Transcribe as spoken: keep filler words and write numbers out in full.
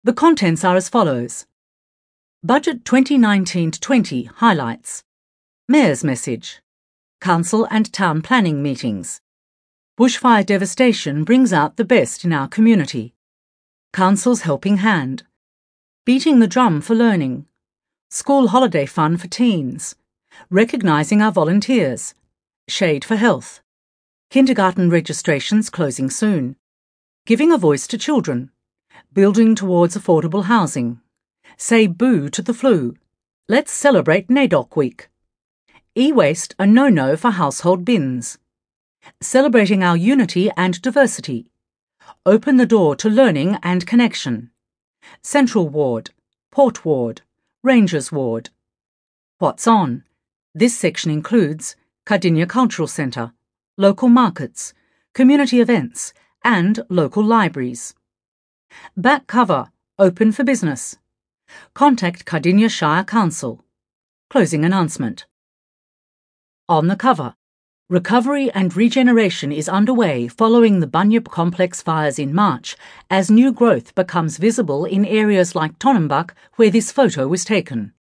The contents are as follows. Budget twenty nineteen to twenty highlights. Mayor's message. Council and town planning meetings. Bushfire devastation brings out the best in our community. Council's helping hand. Beating the drum for learning. School holiday fun for teens. Recognising our volunteers. Shade for health. Kindergarten registrations closing soon. Giving a voice to children. Building towards affordable housing. Say boo to the flu. Let's celebrate NAIDOC Week. E-waste a no-no for household bins. Celebrating our unity and diversity. Open the door to learning and connection. Central Ward, Port Ward, Rangers Ward. What's on? This section includes Cardinia Cultural Centre, local markets, community events and local libraries. Back cover, open for business. Contact Cardinia Shire Council. Closing announcement. On the cover. Recovery and regeneration is underway following the Bunyip Complex fires in March as new growth becomes visible in areas like Tonnenbach where this photo was taken.